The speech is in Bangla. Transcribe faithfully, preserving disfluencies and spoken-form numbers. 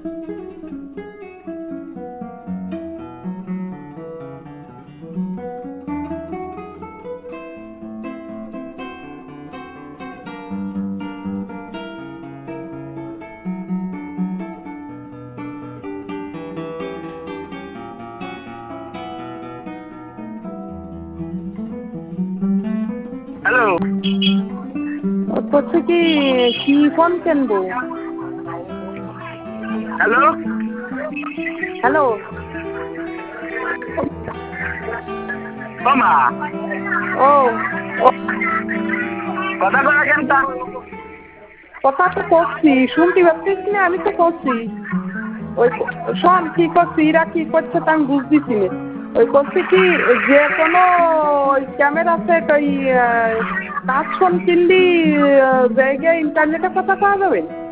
হ্যালো, করছে কি কি ফোন কিনবো? হ্যালো হ্যালো, ও মা ও কথা কয়া কেন তা? কথা তো করছি, শুনতে পাচ্ছিস না? আমি তো করছি। ওই শোন কি করছি, এরা কি করছে তা আমি বুঝতেছি না। ওই করছে কি যে কোনো ওই ক্যামেরা সেট ওই টাচ ফোন কিনলি জায়গায় ইন্টারনেটে কথা পাওয়া যাবে?